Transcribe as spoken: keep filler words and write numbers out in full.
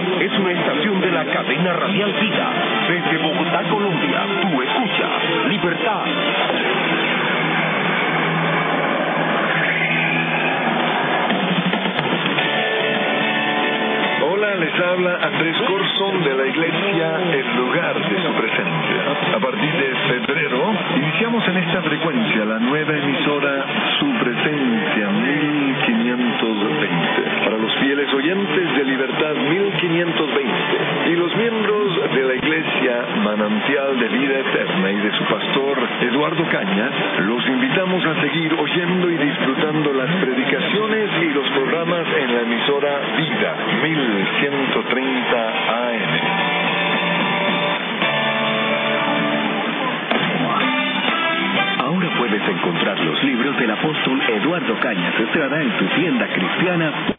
es una estación de la cadena radial Vida. Desde Bogotá, Colombia, tú escuchas Libertad. Hola, les habla Andrés Corson de la Iglesia El Lugar de Su Presencia. A partir de febrero, iniciamos en esta frecuencia la nueva emisora Su Presencia mil quinientos veinte. Para los fieles oyentes de Libertad mil quinientos veinte y los miembros de la Iglesia Manantial de Vida Eterna y de su pastor Eduardo Cañas, los invitamos a seguir oyendo y disfrutando las predicaciones y los programas en la emisora Vida mil ciento treinta A M. Ahora puedes encontrar los libros del apóstol Eduardo Cañas Estrada en tu tienda cristiana